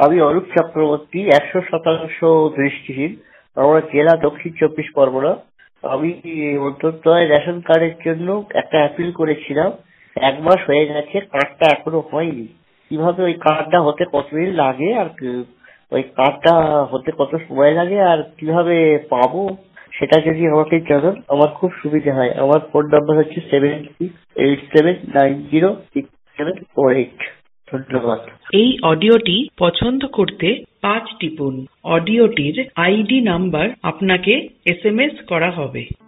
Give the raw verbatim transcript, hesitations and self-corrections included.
আমি অরূপ চক্রবর্তী, একশো শতাংশ দৃষ্টিহীন, আমার জেলা দক্ষিণ চব্বিশ পরগনা। আমি অন্তর্দয় রেশন কার্ডের জন্য একটা অ্যাপিল করেছিলাম, এক মাস হয়ে গেছে, কার্ডটা এখনো হয়নি। কিভাবে ওই কার্ডটা হতে কতদিন লাগে, আর কি- ওই কার্ডটা হতে কত সময় লাগে, আর কিভাবে পাবো সেটা যদি আমাকে জানান আমার খুব সুবিধা হয়। আমার ফোন নাম্বার হচ্ছে seven six eight seven nine zero six seven four eight. ধন্যবাদ। এই অডিওটি পছন্দ করতে পাঁচ টিপুন। অডিওটির আইডি নাম্বার আপনাকে এস এম এস করা হবে।